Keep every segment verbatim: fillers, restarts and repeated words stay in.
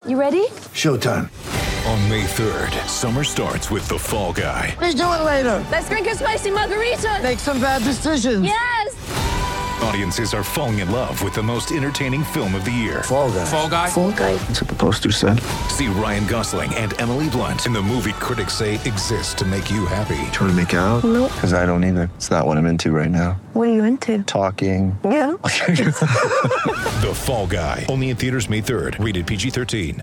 You ready? Showtime. On May third, summer starts with The Fall Guy. Let's do it later. Let's drink a spicy margarita. Make some bad decisions. Yes. Audiences are falling in love with the most entertaining film of the year. Fall Guy. Fall Guy. Fall Guy. That's what the poster said. See Ryan Gosling and Emily Blunt in the movie critics say exists to make you happy. Trying to make it out? Nope. Because I don't either. It's not what I'm into right now. What are you into? Talking. Yeah. The Fall Guy. Only in theaters May third. Rated P G thirteen.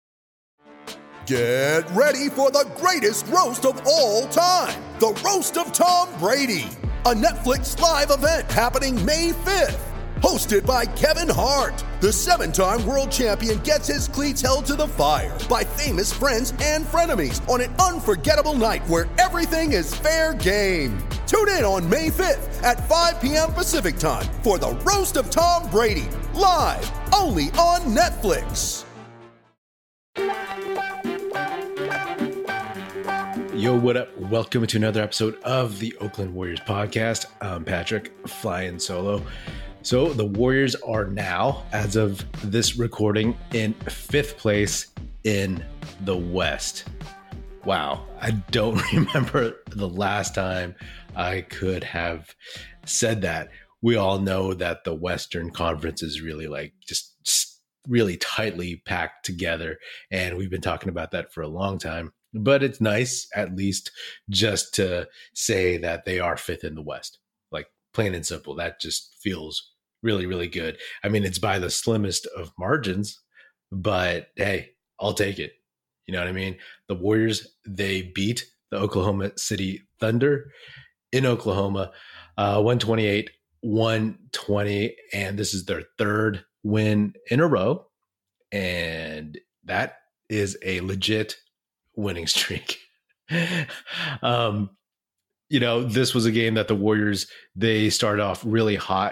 Get ready for the greatest roast of all time. The Roast of Tom Brady. A Netflix live event happening May fifth. Hosted by Kevin Hart. The seven-time world champion gets his cleats held to the fire by famous friends and frenemies on an unforgettable night where everything is fair game. Tune in on May fifth at five p.m. Pacific time for the Roast of Tom Brady. Live only on Netflix. Yo, what up? Welcome to another episode of the Oakland Warriors podcast. I'm Patrick, flying solo. So the Warriors are now, as of this recording, in fifth place in the West. Wow. I don't remember the last time I could have said that. We all know that the Western Conference is really like just really tightly packed together. And we've been talking about that for a long time. But it's nice, at least, just to say that they are fifth in the West. Like, plain and simple. That just feels really, really good. I mean, it's by the slimmest of margins, but hey, I'll take it. You know what I mean? The Warriors, they beat the Oklahoma City Thunder in Oklahoma, uh, one twenty-eight, one twenty, and this is their third win in a row. And that is a legit winning streak. um, you know, this was a game that the Warriors, they started off really hot,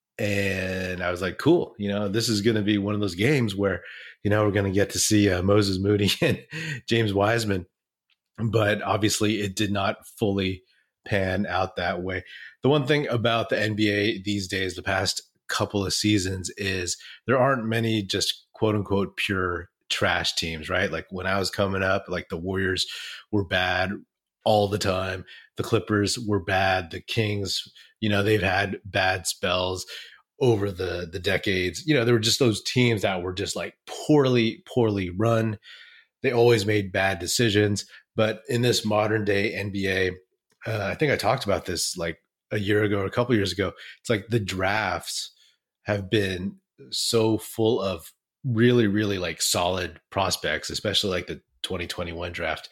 and I was like, cool, you know, this is going to be one of those games where, you know, we're going to get to see uh, Moses Moody and James Wiseman, but obviously it did not fully pan out that way. The one thing about the N B A these days, the past couple of seasons, is there aren't many just quote unquote pure trash teams, right? Like when I was coming up, like the Warriors were bad all the time. The Clippers were bad. The Kings, you know, they've had bad spells over the, the decades. You know, there were just those teams that were just like poorly, poorly run. They always made bad decisions. But in this modern day N B A, uh, I think I talked about this like a year ago or a couple years ago. It's like the drafts have been so full of really, really like solid prospects, especially like the twenty twenty-one draft.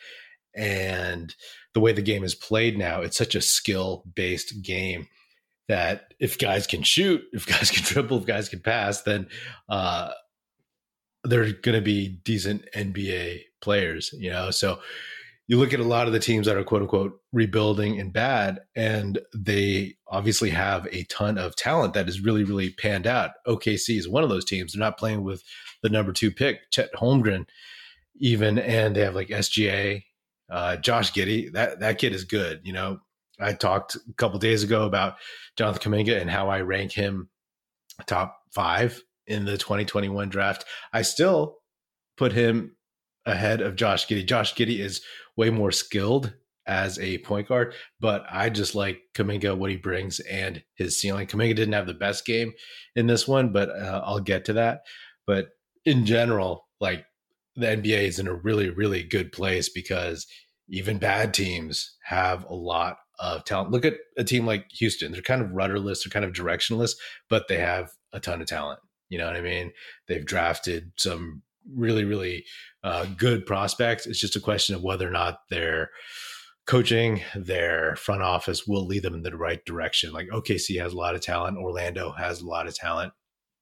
And the way the game is played now, it's such a skill-based game that if guys can shoot, if guys can dribble, if guys can pass, then uh, they're going to be decent N B A players, you know? So you look at a lot of the teams that are quote unquote rebuilding and bad, and they obviously have a ton of talent that is really, really panned out. O K C is one of those teams. They're not playing with the number two pick, Chet Holmgren, even, and they have like S G A, uh, Josh Giddey. That that kid is good. You know, I talked a couple days ago about Jonathan Kuminga and how I rank him top five in the twenty twenty-one draft. I still put him ahead of Josh Giddey. Josh Giddey is way more skilled as a point guard, but I just like Kuminga, what he brings and his ceiling. Kuminga didn't have the best game in this one, but uh, I'll get to that. But in general, like the N B A is in a really, really good place because even bad teams have a lot of talent. Look at a team like Houston. They're kind of rudderless, they're kind of directionless, but they have a ton of talent. You know what I mean? They've drafted some really, really uh, good prospects. It's just a question of whether or not their coaching, their front office will lead them in the right direction. Like O K C has a lot of talent. Orlando has a lot of talent.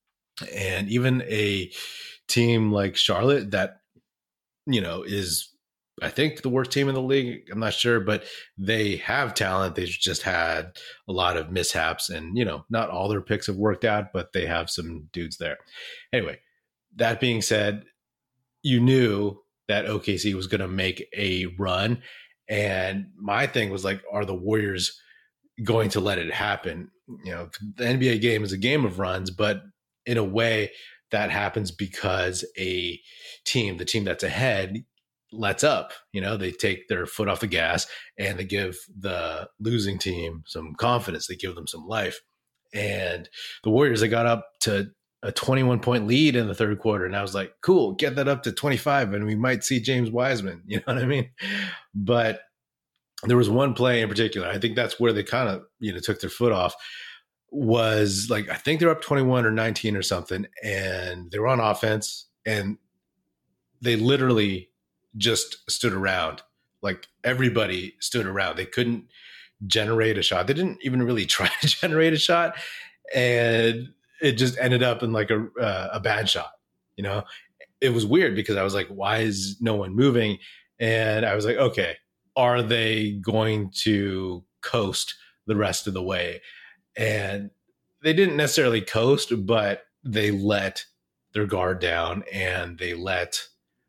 And even a team like Charlotte that, you know, is, I think, the worst team in the league. I'm not sure, but they have talent. They've just had a lot of mishaps, and, you know, not all their picks have worked out, but they have some dudes there. Anyway, that being said, you knew that O K C was going to make a run. And my thing was like, are the Warriors going to let it happen? You know, the N B A game is a game of runs, but in a way, that happens because a team, the team that's ahead, lets up. You know, they take their foot off the gas and they give the losing team some confidence. They give them some life. And the Warriors, they got up to a twenty-one point lead in the third quarter. And I was like, cool, get that up to twenty-five and we might see James Wiseman. You know what I mean? But there was one play in particular. I think that's where they kind of, you know, took their foot off. Was like, I think they're up twenty-one or nineteen or something. And they were on offense and they literally just stood around. Like everybody stood around. They couldn't generate a shot. They didn't even really try to generate a shot. And it just ended up in like a, uh, a bad shot. You know, it was weird because I was like, why is no one moving? And I was like, okay, are they going to coast the rest of the way? And they didn't necessarily coast, but they let their guard down and they let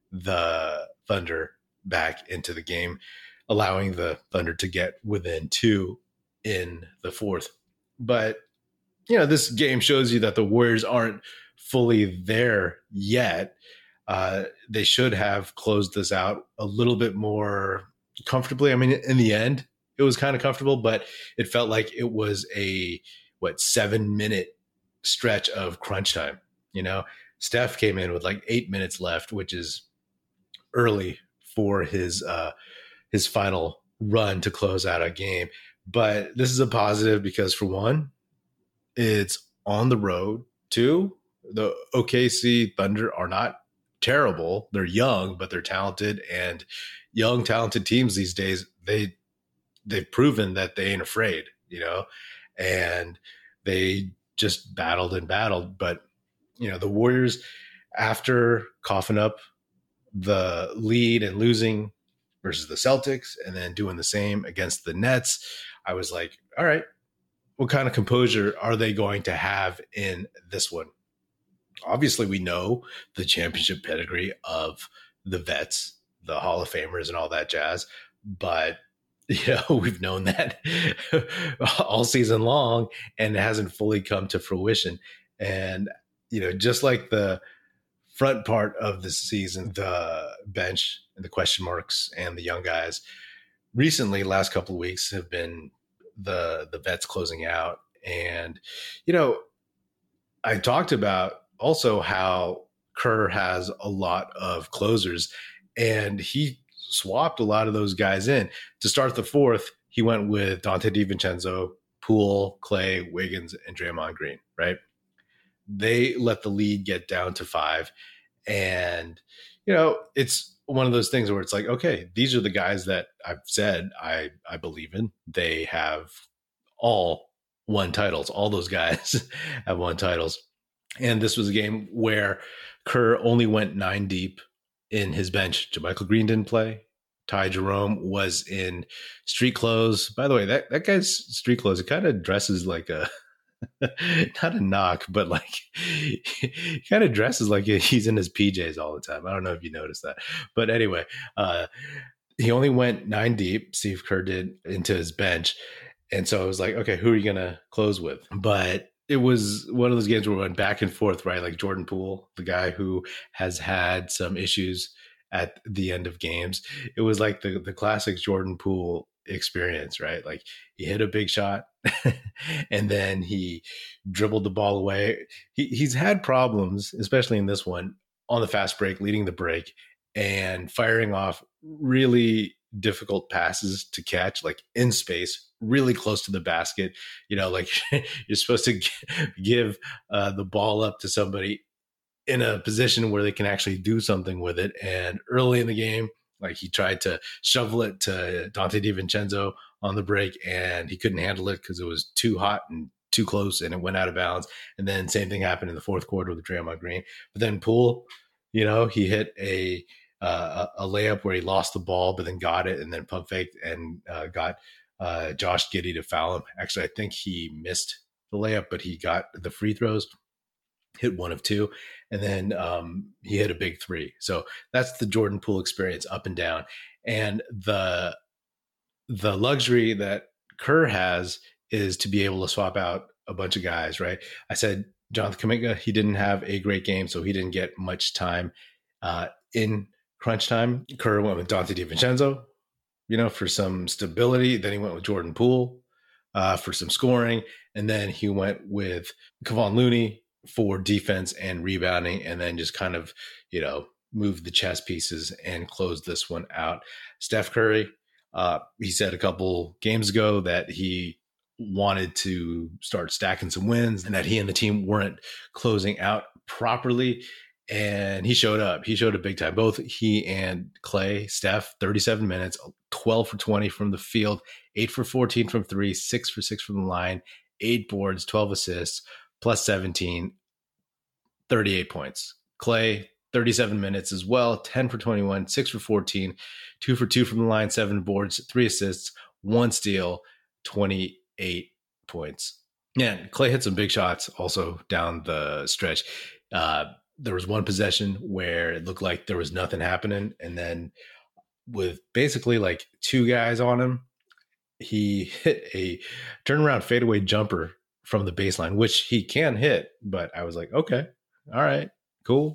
the Thunder back into the game, allowing the Thunder to get within two in the fourth. But, you know, this game shows you that the Warriors aren't fully there yet. Uh, they should have closed this out a little bit more comfortably. I mean, in the end, it was kind of comfortable, but it felt like it was a, what, seven minute stretch of crunch time. You know, Steph came in with like eight minutes left, which is early for his, uh, his final run to close out a game. But this is a positive because, for one, it's on the road. Two, the O K C Thunder are not terrible. They're young, but they're talented, and young, talented teams these days, they, they've proven that they ain't afraid, you know, and they just battled and battled. But, you know, the Warriors, after coughing up the lead and losing versus the Celtics and then doing the same against the Nets, I was like, all right, what kind of composure are they going to have in this one? Obviously, we know the championship pedigree of the vets, the Hall of Famers and all that jazz, but you know, we've known that all season long and it hasn't fully come to fruition. And, you know, just like the front part of the season, the bench and the question marks and the young guys recently, last couple of weeks have been the, the vets closing out. And, you know, I talked about also how Kerr has a lot of closers and he swapped a lot of those guys in. To start the fourth, he went with Dante DiVincenzo, Poole, Clay, Wiggins, and Draymond Green, right? They let the lead get down to five. And, you know, it's one of those things where it's like, okay, these are the guys that I've said I, I believe in. They have all won titles. All those guys have won titles. And this was a game where Kerr only went nine deep in his bench. JaMychal Green didn't play. Ty Jerome was in street clothes. By the way, that, that guy's street clothes, it kind of dresses like a, not a knock, but like he kind of dresses like he's in his P Js all the time. I don't know if you noticed that. But anyway, uh, he only went nine deep, Steve Kerr did, into his bench. And so I was like, okay, who are you going to close with? But it was one of those games where we went back and forth, right? Like Jordan Poole, the guy who has had some issues at the end of games. It was like the, the classic Jordan Poole experience, right? Like he hit a big shot and then he dribbled the ball away. He, he's had problems, especially in this one, on the fast break, leading the break and firing off really difficult passes to catch, like in space, really close to the basket. You know, like you're supposed to give uh, the ball up to somebody in a position where they can actually do something with it. And early in the game, like he tried to shovel it to Dante DiVincenzo on the break and he couldn't handle it because it was too hot and too close and it went out of bounds. And then same thing happened in the fourth quarter with Draymond Green. But then Poole, you know, he hit a uh, a layup where he lost the ball, but then got it and then pump faked and uh, got uh, Josh Giddey to foul him. Actually, I think he missed the layup, but he got the free throws, hit one of two, and then um, he hit a big three. So that's the Jordan Poole experience, up and down. And the the luxury that Kerr has is to be able to swap out a bunch of guys, right? I said Jonathan Kuminga, he didn't have a great game, so he didn't get much time uh, in crunch time. Kerr went with Dante DiVincenzo, you know, for some stability. Then he went with Jordan Poole uh, for some scoring. And then he went with Kevon Looney for defense and rebounding, and then just kind of, you know, moved the chess pieces and closed this one out. Steph Curry, uh, he said a couple games ago that he wanted to start stacking some wins and that he and the team weren't closing out properly. And he showed up. He showed up big time. Both he and Clay, Steph, thirty-seven minutes, twelve for twenty from the field, eight for fourteen from three, six for six from the line, eight boards, twelve assists, plus seventeen, thirty-eight points. Clay, thirty-seven minutes as well, ten for twenty-one, six for fourteen, two for two from the line, seven boards, three assists, one steal, twenty-eight points. Yeah, Clay hit some big shots also down the stretch. Uh, there was one possession where it looked like there was nothing happening. And then with basically like two guys on him, he hit a turnaround fadeaway jumper from the baseline, which he can hit. But I was like, okay, all right, cool.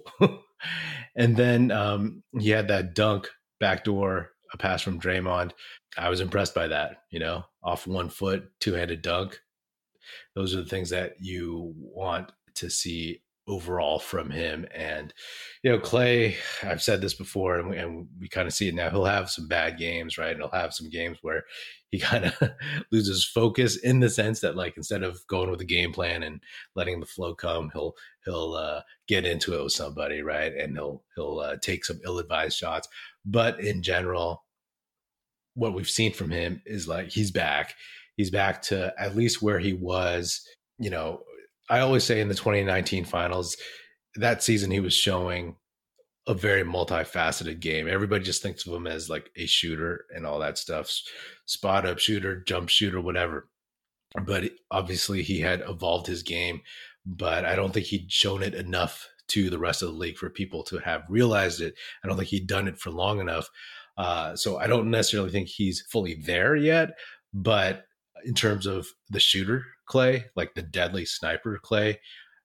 And then um, he had that dunk backdoor, a pass from Draymond. I was impressed by that, you know, off one foot, two-handed dunk. Those are the things that you want to see overall from him. And, you know, Clay, I've said this before, and we, and we kind of see it now. He'll have some bad games, right? And he'll have some games where he kind of loses focus in the sense that, like, instead of going with a game plan and letting the flow come, he'll he'll uh, get into it with somebody, right? And he'll he'll uh, take some ill-advised shots. But in general, what we've seen from him is like he's back. He's back to at least where he was. You know, I always say in the twenty nineteen finals, that season he was showing a very multifaceted game. Everybody just thinks of him as like a shooter and all that stuff, spot up shooter, jump shooter, whatever. But obviously he had evolved his game, but I don't think he'd shown it enough to the rest of the league for people to have realized it. I don't think he'd done it for long enough. Uh, so I don't necessarily think he's fully there yet, but in terms of the shooter Clay, like the deadly sniper Clay,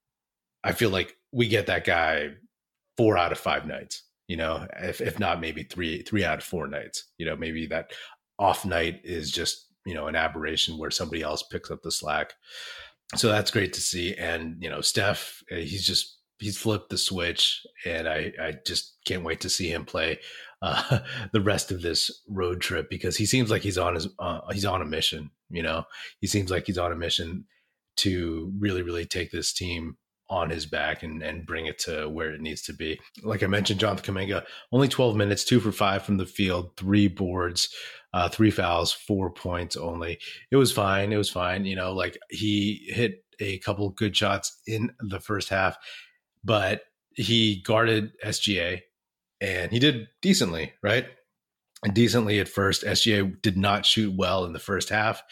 I feel like we get that guy four out of five nights, you know, if, if not maybe three, three out of four nights, you know, maybe that off night is just, you know, an aberration where somebody else picks up the slack. So that's great to see. And, you know, Steph, he's just, he's flipped the switch, and I, I just can't wait to see him play uh, the rest of this road trip, because he seems like he's on his, uh, he's on a mission, you know, he seems like he's on a mission to really, really take this team on his back and, and bring it to where it needs to be. Like I mentioned, Jonathan Kuminga, only twelve minutes, two for five from the field, three boards, uh, three fouls, four points only. It was fine. It was fine. You know, like he hit a couple good shots in the first half, but he guarded S G A and he did decently, right? And decently at first. S G A did not shoot well in the first half.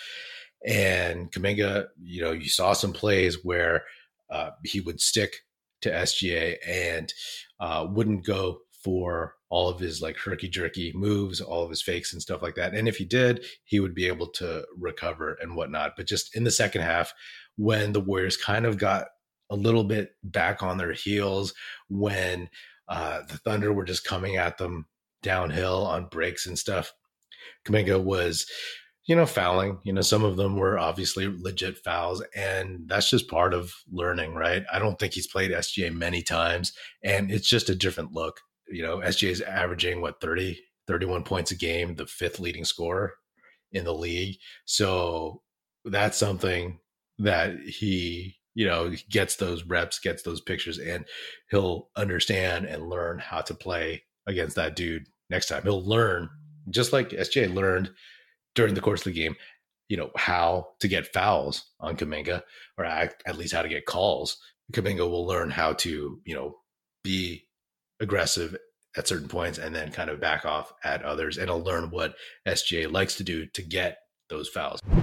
And Kuminga, you know, you saw some plays where uh, he would stick to S G A and uh, wouldn't go for all of his like herky-jerky moves, all of his fakes and stuff like that. And if he did, he would be able to recover and whatnot. But just in the second half, when the Warriors kind of got a little bit back on their heels, when uh, the Thunder were just coming at them downhill on breaks and stuff, Kuminga was, you know, fouling. You know, some of them were obviously legit fouls, and that's just part of learning, right? I don't think he's played S G A many times, and it's just a different look. You know, S G A is averaging, what, thirty, thirty-one points a game, the fifth leading scorer in the league. So that's something that he, you know, gets those reps, gets those pictures, and he'll understand and learn how to play against that dude next time. He'll learn, just like S G A learned during the course of the game, you know, how to get fouls on Kuminga, or at least how to get calls. Kuminga will learn how to, you know, be aggressive at certain points and then kind of back off at others. And he'll learn what S G A likes to do to get those fouls.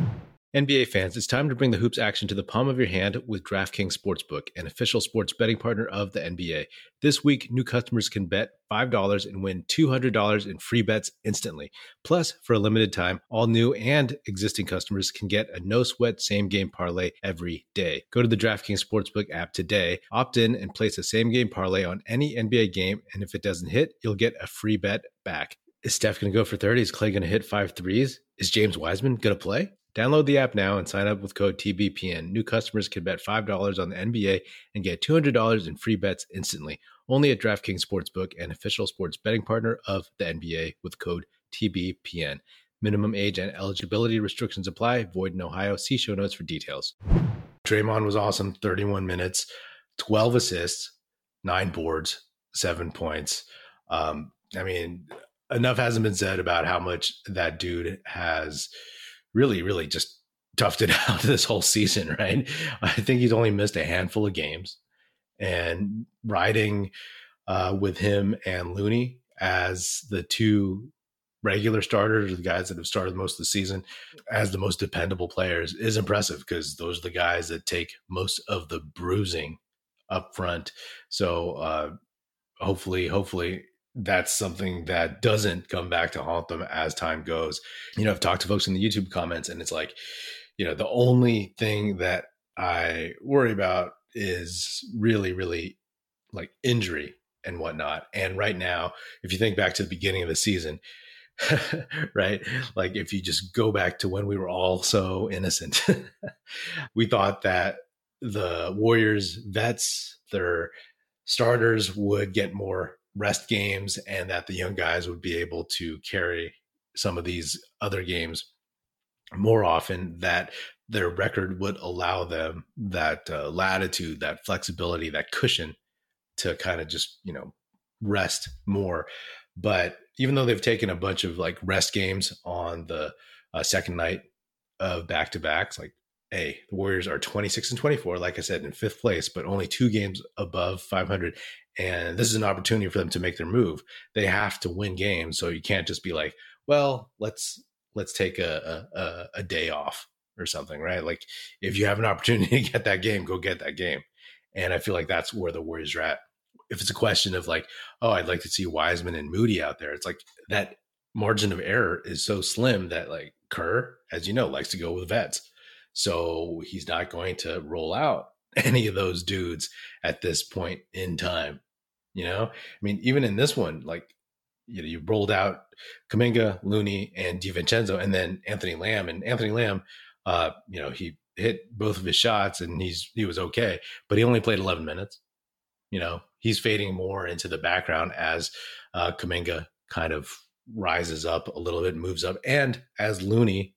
N B A fans, it's time to bring the hoops action to the palm of your hand with DraftKings Sportsbook, an official sports betting partner of the N B A. This week, new customers can bet five dollars and win two hundred dollars in free bets instantly. Plus, for a limited time, all new and existing customers can get a no-sweat same-game parlay every day. Go to the DraftKings Sportsbook app today, opt in, and place a same-game parlay on any N B A game, and if it doesn't hit, you'll get a free bet back. Is Steph going to go for thirty? Is Clay going to hit five threes? Is James Wiseman going to play? Download the app now and sign up with code T B P N. New customers can bet five dollars on the N B A and get two hundred dollars in free bets instantly. Only at DraftKings Sportsbook, an official sports betting partner of the N B A with code T B P N. Minimum age and eligibility restrictions apply. Void in Ohio. See show notes for details. Draymond was awesome. thirty-one minutes, twelve assists, nine boards, seven points. Um, I mean, enough hasn't been said about how much that dude has really, really just toughed it out this whole season, right? I think he's only missed a handful of games, and riding uh, with him and Looney as the two regular starters, the guys that have started most of the season as the most dependable players, is impressive because those are the guys that take most of the bruising up front. So uh, hopefully, hopefully, that's something that doesn't come back to haunt them as time goes. You know, I've talked to folks in the YouTube comments, and it's like, you know, the only thing that I worry about is really, really like injury and whatnot. And right now, if you think back to the beginning of the season, right? Like if you just go back to when we were all so innocent, we thought that the Warriors vets, their starters would get more rest games and that the young guys would be able to carry some of these other games more often, that their record would allow them that uh, latitude, that flexibility, that cushion to kind of just, you know, rest more. But even though they've taken a bunch of like rest games on the uh, second night of back-to-backs, like, hey, the Warriors are twenty-six and twenty-four, like I said, in fifth place, but only two games above five hundred. And this is an opportunity for them to make their move. They have to win games. So you can't just be like, well, let's, let's take a, a, a day off or something, right? Like if you have an opportunity to get that game, go get that game. And I feel like that's where the Warriors are at. If it's a question of like, oh, I'd like to see Wiseman and Moody out there, it's like that margin of error is so slim that like Kerr, as you know, likes to go with vets. So he's not going to roll out any of those dudes at this point in time. You know, I mean, even in this one, like, you know, you rolled out Kuminga, Looney, and DiVincenzo, and then Anthony Lamb. And Anthony Lamb, uh, you know, he hit both of his shots and he's he was okay, but he only played eleven minutes. You know, he's fading more into the background as uh, Kuminga kind of rises up a little bit, moves up, and as Looney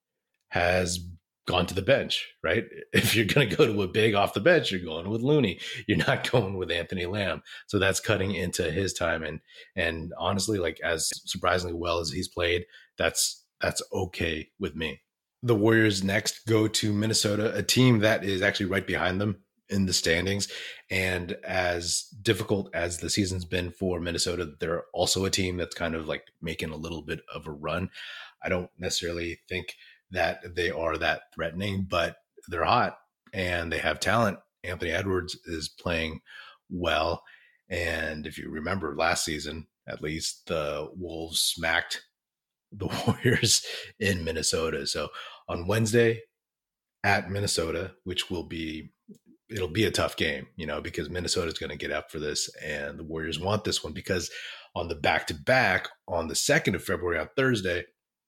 has gone to the bench, right? If you're going to go to a big off the bench, you're going with Looney. You're not going with Anthony Lamb. So that's cutting into his time. And and honestly, like as surprisingly well as he's played, that's that's okay with me. The Warriors next go to Minnesota, a team that is actually right behind them in the standings. And as difficult as the season's been for Minnesota, they're also a team that's kind of like making a little bit of a run. I don't necessarily think that they are that threatening, but they're hot and they have talent. Anthony Edwards is playing well. And if you remember last season, at least the Wolves smacked the Warriors in Minnesota. So on Wednesday at Minnesota, which will be, it'll be a tough game, you know, because Minnesota is going to get up for this and the Warriors want this one because on the back-to-back on the second of February on Thursday,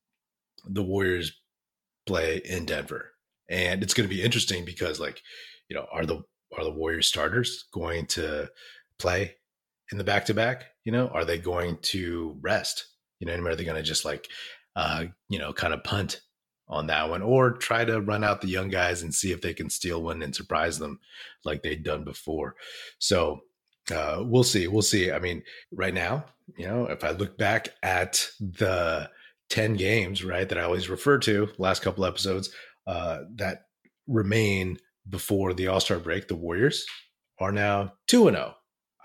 the Warriors play in Denver. And it's going to be interesting because like, you know, are the, are the Warriors starters going to play in the back-to-back? You know, are they going to rest? You know, are they going to just like, uh, you know, kind of punt on that one or try to run out the young guys and see if they can steal one and surprise them like they'd done before? So uh, we'll see. We'll see. I mean, right now, you know, if I look back at the ten games, right, that I always refer to last couple episodes uh, that remain before the All-Star break, the Warriors are now two and oh.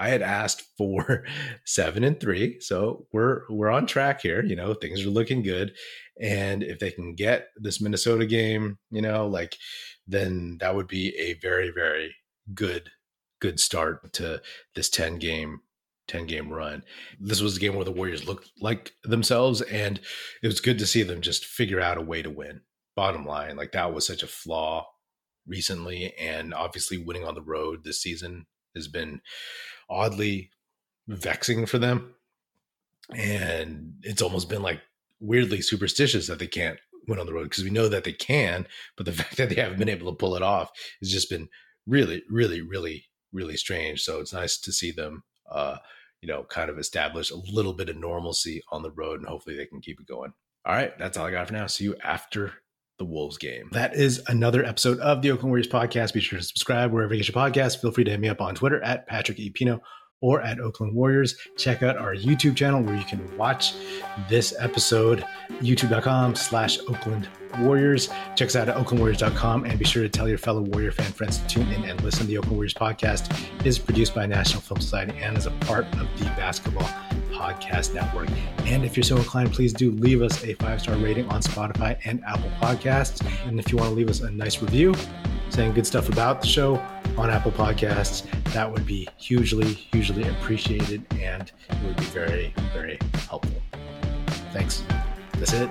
I had asked for seven and three. So we're we're on track here. You know, things are looking good. And if they can get this Minnesota game, you know, like, then that would be a very, very good, good start to this ten game run. This was a game where the Warriors looked like themselves, and it was good to see them just figure out a way to win. Bottom line, like, that was such a flaw recently, and obviously winning on the road this season has been oddly vexing for them. And it's almost been like weirdly superstitious that they can't win on the road, because we know that they can, but the fact that they haven't been able to pull it off has just been really, really, really, really strange. So it's nice to see them, uh, you know, kind of establish a little bit of normalcy on the road, and hopefully they can keep it going. All right, that's all I got for now. See you after the Wolves game. That is another episode of the Oakland Warriors podcast. Be sure to subscribe wherever you get your podcasts. Feel free to hit me up on Twitter at Patrick E. Pino or at Oakland Warriors. Check out our YouTube channel where you can watch this episode, youtube.com slash Oakland Warriors. Check us out at oakland warriors dot com, and be sure to tell your fellow Warrior fan friends to tune in and listen. The Oakland Warriors podcast is produced by National Film Society and is a part of the Basketball Podcast Network. And if you're so inclined, please do leave us a five-star rating on Spotify and Apple Podcasts. And if you want to leave us a nice review saying good stuff about the show on Apple Podcasts, that would be hugely, hugely appreciated, and it would be very, very helpful. Thanks. That's it.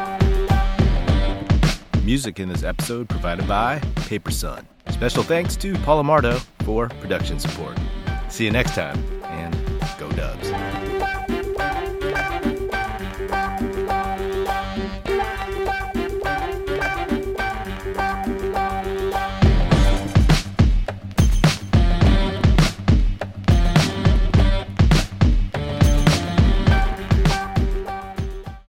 Music in this episode provided by Paper Sun. Special thanks to Paul Amardo for production support. See you next time, and go Dubs.